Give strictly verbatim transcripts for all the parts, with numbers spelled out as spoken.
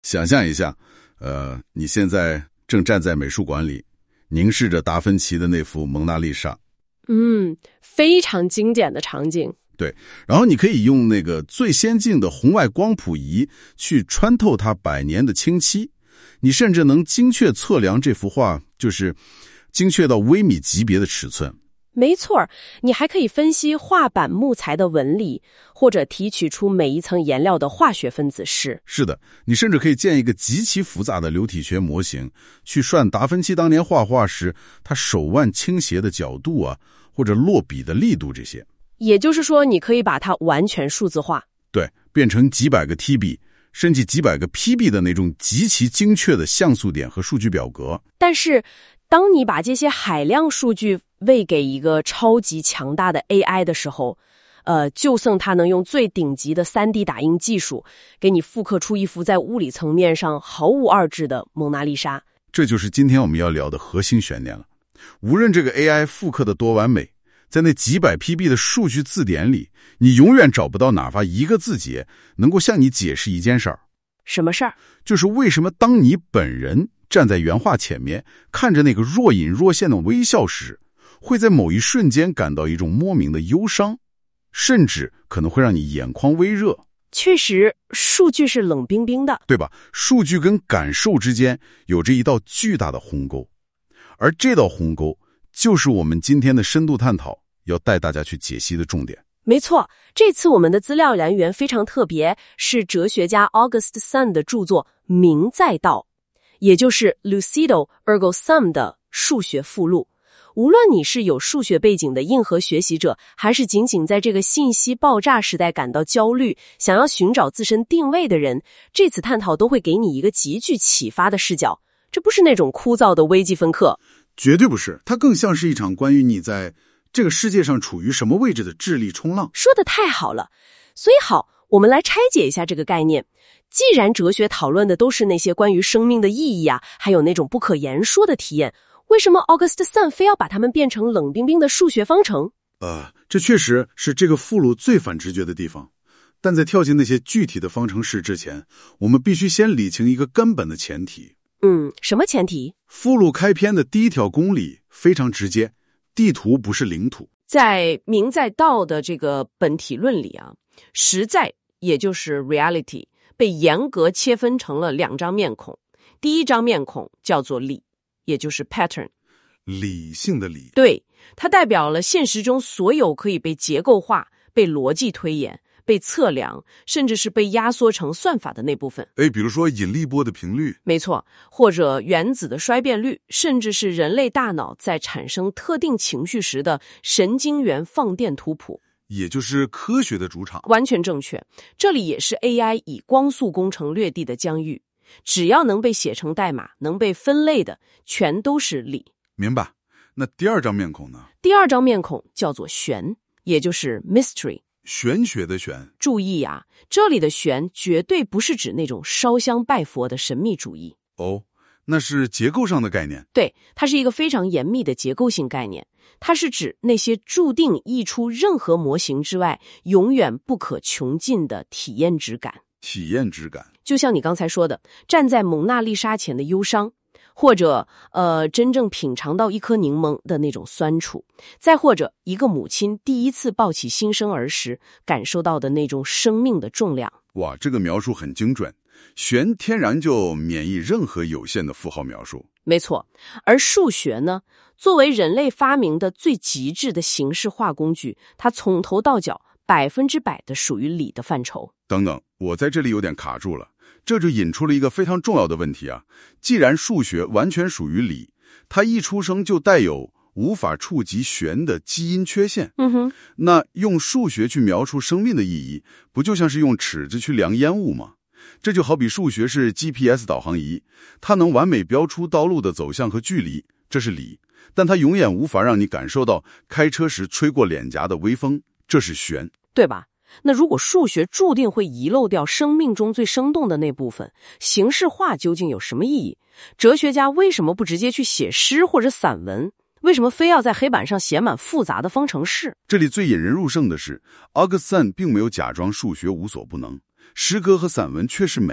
想象一下，呃，你现在正站在美术馆里，凝视着达芬奇的那幅蒙娜丽莎。 嗯，非常经典的场景。 对，然后你可以用那个最先进的红外光谱仪去穿透它百年的清漆，你甚至能精确测量这幅画，就是精确到微米级别的尺寸。 没错，你还可以分析画板木材的纹理，或者提取出每一层颜料的化学分子式。 是的，你甚至可以建一个极其复杂的流体学模型，去算达芬奇当年画画时他手腕倾斜的角度啊，或者落笔的力度这些。 也就是说，你可以把它完全数字化。 对，变成几百个 T B， 甚至几百个 P B 的那种极其精确的像素点和数据表格。 但是，当你把这些海量数据喂给一个超级强大的 A I 的时候，呃，就算它能用最顶级的 三 D 打印技术，给你复刻出一幅在物理层面上毫无二致的蒙娜丽莎。 这就是今天我们要聊的核心悬念了。无论这个 A I 复刻的多完美，在那几百 P B 的数据字典里，你永远找不到哪怕一个字节能够向你解释一件事儿。 什么事儿？ 就是为什么当你本人站在原画前面，看着那个若隐若现的微笑时，会在某一瞬间感到一种莫名的忧伤，甚至可能会让你眼眶微热。 确实，数据是冷冰冰的， 对吧？数据跟感受之间有着一道巨大的鸿沟，而这道鸿沟就是我们今天的深度探讨要带大家去解析的重点。 没错，这次我们的资料来源非常特别，是哲学家 August Sum 的著作《明在道》，也就是 Lucido Ergo Sum 的数学附录。无论你是有数学背景的硬核学习者，还是仅仅在这个信息爆炸时代感到焦虑，想要寻找自身定位的人，这次探讨都会给你一个极具启发的视角。这不是那种枯燥的微积分课， 绝对不是，它更像是一场关于你在这个世界上处于什么位置的智力冲浪。 说得太好了。所以好，我们来拆解一下这个概念。既然哲学讨论的都是那些关于生命的意义啊，还有那种不可言说的体验，为什么 August Sum 非要把它们变成冷冰冰的数学方程？ 呃，这确实是这个附录最反直觉的地方。但在跳进那些具体的方程式之前，我们必须先理清一个根本的前提。 嗯，什么前提？ 附录开篇的第一条公理非常直接，地图不是领土。 在明在道的这个本体论里啊，实在也就是 reality 被严格切分成了两张面孔。第一张面孔叫做理，也就是 pattern， 理性的理。 对，它代表了现实中所有可以被结构化、被逻辑推演、被测量，甚至是被压缩成算法的那部分。 哎，比如说引力波的频率。 没错，或者原子的衰变率，甚至是人类大脑在产生特定情绪时的神经元放电图谱， 也就是科学的主场。 完全正确。这里也是 A I 以光速工程掠地的疆域，只要能被写成代码，能被分类的，全都是理。 明白。那第二张面孔呢？ 第二张面孔叫做玄，也就是 mystery。 玄学的玄。 注意啊，这里的玄绝对不是指那种烧香拜佛的神秘主义。 哦，那是结构上的概念。 对，它是一个非常严密的结构性概念。它是指那些注定溢出任何模型之外，永远不可穷尽的体验质感。 体验质感。 就像你刚才说的，站在蒙娜丽莎前的忧伤，或者呃，真正品尝到一颗柠檬的那种酸楚，再或者一个母亲第一次抱起新生儿时感受到的那种生命的重量。 哇，这个描述很精准，玄天然就免疫任何有限的符号描述。 没错，而数学呢，作为人类发明的最极致的形式化工具，它从头到脚百分之百的属于理的范畴。 等等，我在这里有点卡住了。这就引出了一个非常重要的问题啊！既然数学完全属于理，它一出生就带有无法触及玄的基因缺陷。 嗯哼， 那用数学去描述生命的意义，不就像是用尺子去量烟雾吗？这就好比数学是 G P S 导航仪，它能完美标出道路的走向和距离，这是理，但它永远无法让你感受到开车时吹过脸颊的微风，这是玄， 对吧？那如果数学注定会遗漏掉生命中最生动的那部分，形式化究竟有什么意义？哲学家为什么不直接去写诗或者散文？为什么非要在黑板上写满复杂的方程式？ 这里最引人入胜的是 August Sum 并没有假装数学无所不能，诗歌和散文确实美，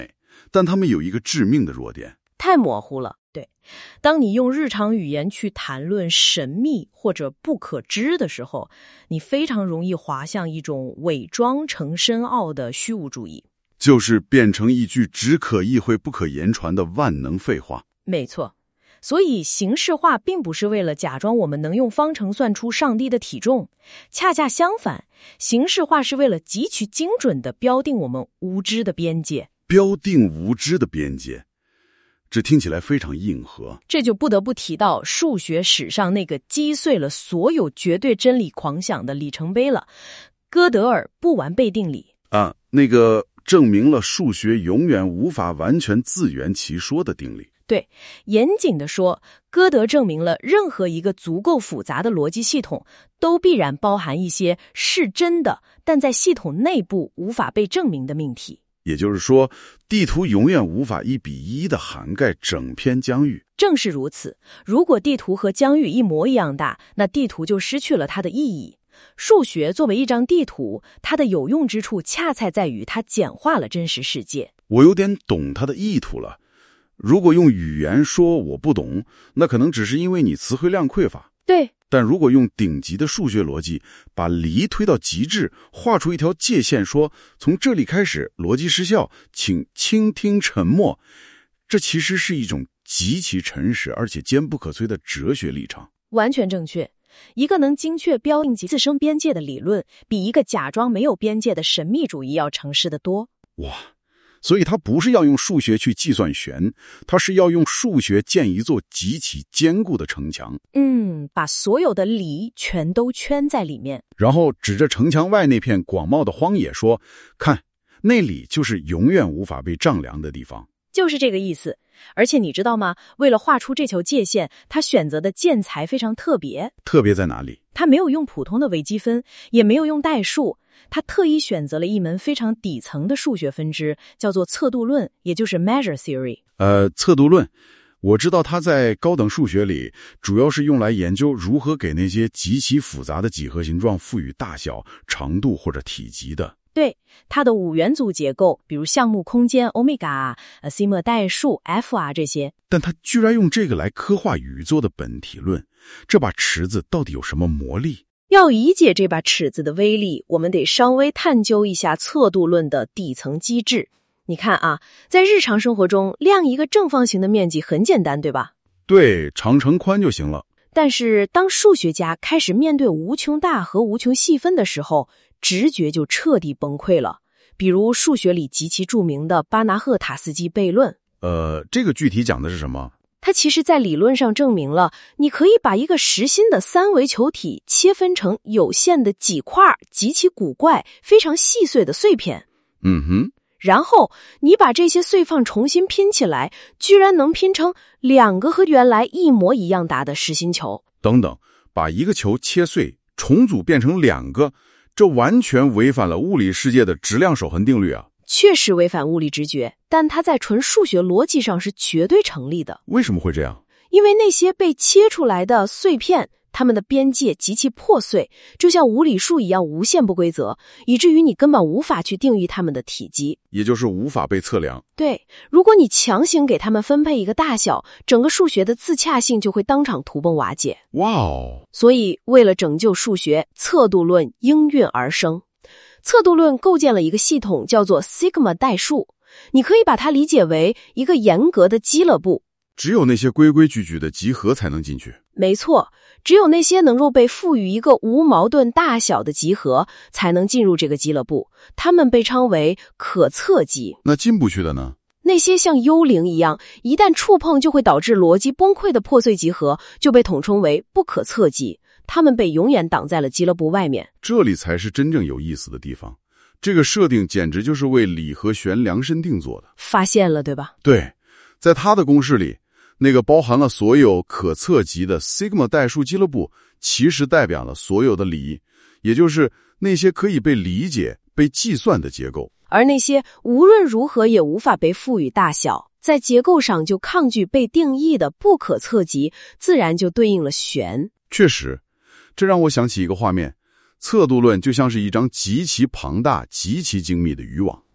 但它们有一个致命的弱点。 太模糊了。对，当你用日常语言去谈论神秘或者不可知的时候，你非常容易滑向一种伪装成深奥的虚无主义， 就是变成一句只可意会不可言传的万能废话。 没错，所以形式化并不是为了假装我们能用方程算出上帝的体重，恰恰相反，形式化是为了极其精准地标定我们无知的边界。 标定无知的边界，这听起来非常硬核。 这就不得不提到数学史上那个击碎了所有绝对真理狂想的里程碑了——哥德尔不完备定理啊，那个证明了数学永远无法完全自圆其说的定理。 对，严谨地说，歌德证明了任何一个足够复杂的逻辑系统都必然包含一些是真的，但在系统内部无法被证明的命题。 也就是说，地图永远无法一比一的涵盖整片疆域。 正是如此，如果地图和疆域一模一样大，那地图就失去了它的意义。数学作为一张地图，它的有用之处恰恰在于它简化了真实世界。 我有点懂它的意图了。如果用语言说我不懂，那可能只是因为你词汇量匮乏。 对。 但如果用顶级的数学逻辑，把离推到极致，画出一条界限，说从这里开始逻辑失效，请倾听沉默，这其实是一种极其诚实而且坚不可摧的哲学立场。 完全正确。一个能精确标定自身边界的理论，比一个假装没有边界的神秘主义要诚实得多。 哇！所以它不是要用数学去计算弦，它是要用数学建一座极其坚固的城墙。 嗯，把所有的理全都圈在里面， 然后指着城墙外那片广袤的荒野说，看，那里就是永远无法被丈量的地方。 就是这个意思。而且你知道吗？为了画出这条界限，他选择的建材非常特别。 特别在哪里？ 他没有用普通的微积分，也没有用代数，他特意选择了一门非常底层的数学分支，叫做测度论，也就是 measure theory。 呃，测度论，我知道它在高等数学里主要是用来研究如何给那些极其复杂的几何形状赋予大小、长度或者体积的。 对，它的五元组结构，比如项目空间、欧米伽、呃西莫代数、F 啊这些。 但他居然用这个来刻画宇宙的本体论，这把尺子到底有什么魔力？ 要理解这把尺子的威力，我们得稍微探究一下测度论的底层机制。你看啊，在日常生活中，量一个正方形的面积很简单，对吧？ 对，长乘宽就行了。 但是当数学家开始面对无穷大和无穷细分的时候，直觉就彻底崩溃了。比如数学里极其著名的巴纳赫塔斯基悖论。 呃，这个具体讲的是什么？ 它其实在理论上证明了，你可以把一个实心的三维球体切分成有限的几块极其古怪、非常细碎的碎片。 嗯哼。 然后你把这些碎放重新拼起来，居然能拼成两个和原来一模一样大的实心球。 等等，把一个球切碎，重组变成两个，这完全违反了物理世界的质量守恒定律啊！ 确实违反物理直觉，但它在纯数学逻辑上是绝对成立的。 为什么会这样？ 因为那些被切出来的碎片，它们的边界极其破碎，就像无理数一样无限不规则，以至于你根本无法去定义它们的体积， 也就是无法被测量。 对，如果你强行给它们分配一个大小，整个数学的自洽性就会当场土崩瓦解。 哇哦！ 所以为了拯救数学，测度论应运而生。测度论构建了一个系统，叫做 sigma 代数，你可以把它理解为一个严格的积乐部。 只有那些规规矩矩的集合才能进去。 没错，只有那些能够被赋予一个无矛盾大小的集合，才能进入这个积乐部。它们被称为可测集。 那进不去的呢？ 那些像幽灵一样，一旦触碰就会导致逻辑崩溃的破碎集合，就被统称为不可测集。它们被永远挡在了积乐部外面。 这里才是真正有意思的地方。这个设定简直就是为理和弦量身定做的。 发现了，对吧？ 对，在他的公式里，那个包含了所有可测集的 sigma 代数积乐部，其实代表了所有的理，也就是那些可以被理解、被计算的结构。 而那些无论如何也无法被赋予大小，在结构上就抗拒被定义的不可测集，自然就对应了弦。 确实，这让我想起一个画面，测度论就像是一张极其庞大、极其精密的渔网。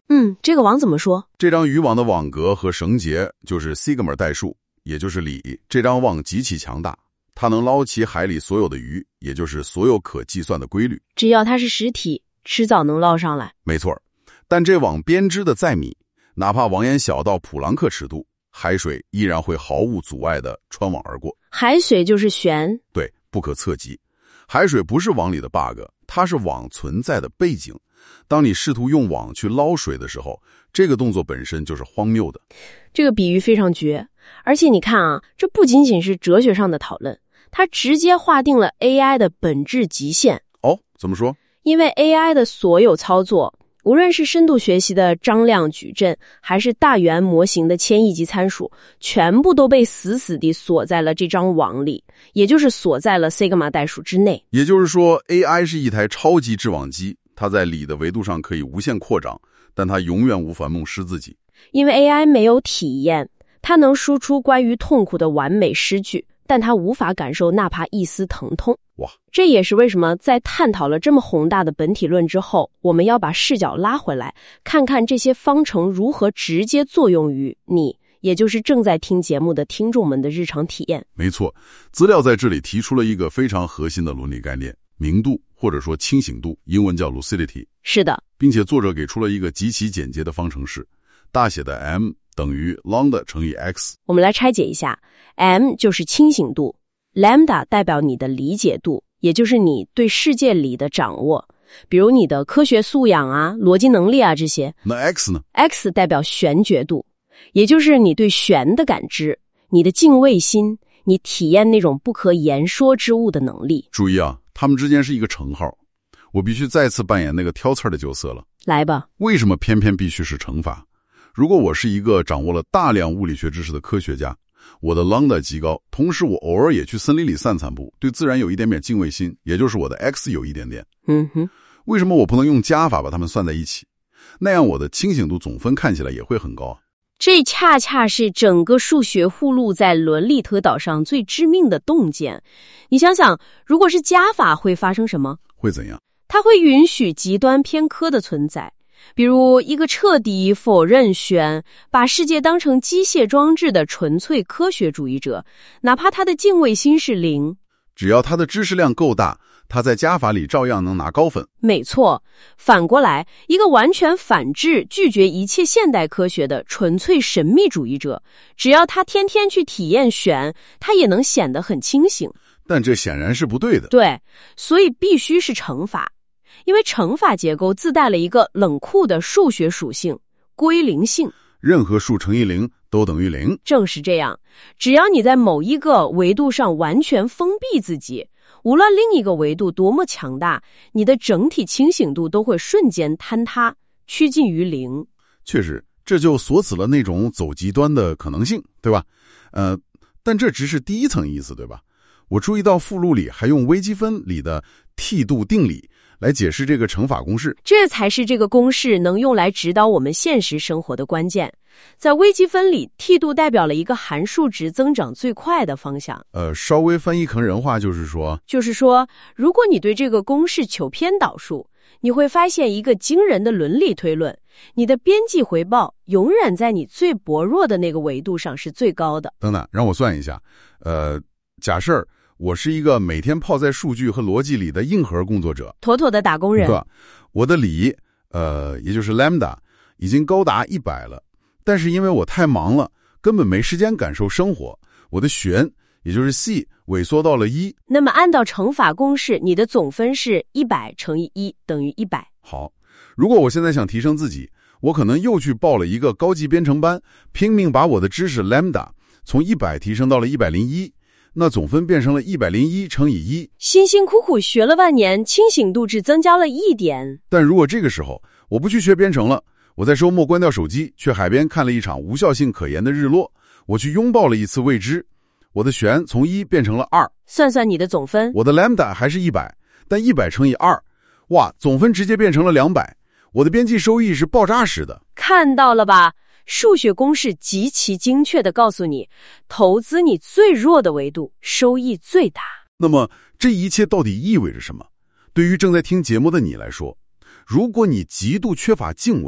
嗯，这个网怎么说？ 这张渔网的网格和绳结就是 sigma 代数，也就是锂。这张网极其强大，它能捞起海里所有的鱼，也就是所有可计算的规律。 只要它是实体，迟早能捞上来。 没错，但这网编织的再密，哪怕网眼小到普朗克尺度，海水依然会毫无阻碍地穿网而过。 海水就是旋， 对，不可测及。海水不是网里的 bug， 它是网存在的背景。当你试图用网去捞水的时候，这个动作本身就是荒谬的。 这个比喻非常绝。而且你看啊，这不仅仅是哲学上的讨论，它直接划定了 A I 的本质极限。 哦，怎么说？ 因为 A I 的所有操作，无论是深度学习的张量矩阵，还是大语言模型的千亿级参数，全部都被死死地锁在了这张网里，也就是锁在了 sigma 代数之内。 也就是说 A I 是一台超级制网机，它在锂的维度上可以无限扩张，但它永远无法梦失自己。 因为 A I 没有体验，它能输出关于痛苦的完美诗句，但它无法感受哪怕一丝疼痛。 哇， 这也是为什么在探讨了这么宏大的本体论之后，我们要把视角拉回来，看看这些方程如何直接作用于你，也就是正在听节目的听众们的日常体验。 没错，资料在这里提出了一个非常核心的伦理概念，明度或者说清醒度，英文叫 lucidity。 是的， 并且作者给出了一个极其简洁的方程式，大写的 m 等于 lambda 乘以 x。 我们来拆解一下， m 就是清醒度， lambda 代表你的理解度，也就是你对世界理的掌握，比如你的科学素养啊、逻辑能力啊这些。 那 x 呢？ x 代表玄觉度，也就是你对玄的感知，你的敬畏心，你体验那种不可言说之物的能力。 注意啊，他们之间是一个乘号，我必须再次扮演那个挑刺的角色了。 来吧。 为什么偏偏必须是乘法？如果我是一个掌握了大量物理学知识的科学家，我的 lambda 极高，同时我偶尔也去森林里散散步，对自然有一点点敬畏心，也就是我的 x 有一点点。 嗯哼， 为什么我不能用加法把它们算在一起？那样我的清醒度总分看起来也会很高啊。 这恰恰是整个数学互路在伦理推导上最致命的洞见。你想想，如果是加法会发生什么？ 会怎样？ 它会允许极端偏科的存在。比如一个彻底否认玄，把世界当成机械装置的纯粹科学主义者，哪怕他的敬畏心是零， 只要他的知识量够大，他在加法里照样能拿高分。 没错，反过来，一个完全反制、拒绝一切现代科学的纯粹神秘主义者，只要他天天去体验玄，他也能显得很清醒。 但这显然是不对的。 对，所以必须是乘法。因为乘法结构自带了一个冷酷的数学属性——归零性。 任何数乘以零都等于零。 正是这样，只要你在某一个维度上完全封闭自己，无论另一个维度多么强大，你的整体清醒度都会瞬间坍塌，趋近于零。 确实，这就锁死了那种走极端的可能性，对吧？呃，但这只是第一层意思，对吧？我注意到附录里还用微积分里的梯度定理来解释这个乘法公式， 这才是这个公式能用来指导我们现实生活的关键。在微积分里，梯度代表了一个函数值增长最快的方向。 呃，稍微翻译成人话就是说， 就是说，如果你对这个公式求偏导数，你会发现一个惊人的伦理推论：你的边际回报永远在你最薄弱的那个维度上是最高的。 等等，让我算一下。呃，假设我是一个每天泡在数据和逻辑里的硬核工作者， 妥妥的打工人。 我的理，呃，也就是 lambda 已经高达一百了，但是因为我太忙了，根本没时间感受生活，我的旋，也就是 c 萎缩到了一。 那么按照乘法公式，你的总分是一百乘以一等于一百。 好，如果我现在想提升自己，我可能又去报了一个高级编程班，拼命把我的知识 lambda 从一百提升到了一百零一。那总分变成了一百零一乘以一， 辛辛苦苦学了万年，清醒度只增加了一点。 但如果这个时候我不去学编程了，我在周末关掉手机，去海边看了一场无效性可言的日落，我去拥抱了一次未知，我的旋从一变成了二。 算算你的总分， 我的 lambda 还是一百，但一百乘以二，哇，总分直接变成了两百。我的边际收益是爆炸式的。 看到了吧？数学公式极其精确地告诉你，投资你最弱的维度，收益最大。 那么这一切到底意味着什么？对于正在听节目的你来说，如果你极度缺乏敬畏，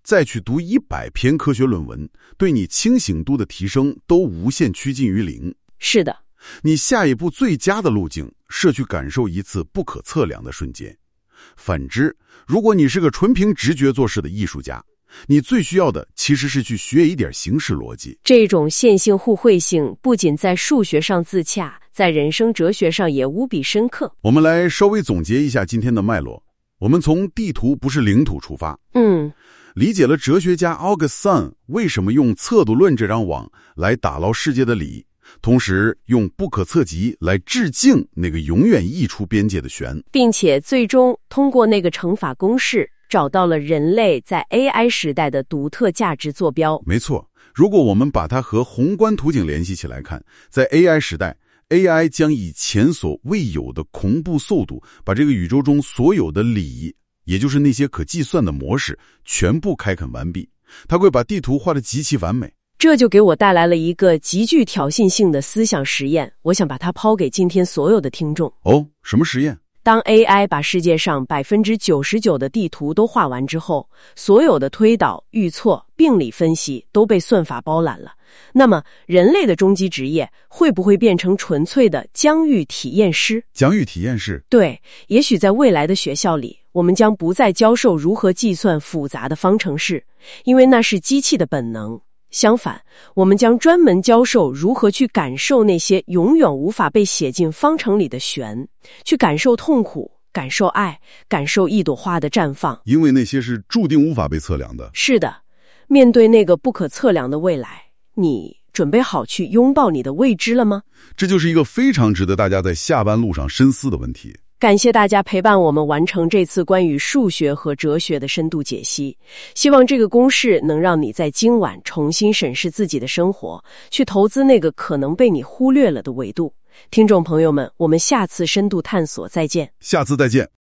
再去读一百篇科学论文，对你清醒度的提升都无限趋近于零。 是的， 你下一步最佳的路径是去感受一次不可测量的瞬间。反之，如果你是个纯凭直觉做事的艺术家，你最需要的其实是去学一点形式逻辑。 这种线性互惠性不仅在数学上自洽，在人生哲学上也无比深刻。 我们来稍微总结一下今天的脉络。我们从地图不是领土出发， 嗯， 理解了哲学家 August Sund 为什么用测度论这张网来打捞世界的理，同时用不可测极来致敬那个永远溢出边界的弦， 并且最终通过那个乘法公式找到了人类在 A I 时代的独特价值坐标。 没错，如果我们把它和宏观图景联系起来看，在 A I 时代， A I 将以前所未有的恐怖速度把这个宇宙中所有的理，也就是那些可计算的模式全部开垦完毕。它会把地图画得极其完美。 这就给我带来了一个极具挑衅性的思想实验，我想把它抛给今天所有的听众。 哦，什么实验？ 当 A I 把世界上 百分之九十九 的地图都画完之后，所有的推导、预测、病理分析都被算法包揽了，那么人类的终极职业会不会变成纯粹的疆域体验师？ 疆域体验师？ 对，也许在未来的学校里，我们将不再教授如何计算复杂的方程式，因为那是机器的本能。相反，我们将专门教授如何去感受那些永远无法被写进方程里的弦，去感受痛苦，感受爱，感受一朵花的绽放。 因为那些是注定无法被测量的。 是的，面对那个不可测量的未来，你准备好去拥抱你的未知了吗？ 这就是一个非常值得大家在下班路上深思的问题。 感谢大家陪伴我们完成这次关于数学和哲学的深度解析，希望这个公式能让你在今晚重新审视自己的生活，去投资那个可能被你忽略了的维度。听众朋友们，我们下次深度探索再见。 下次再见。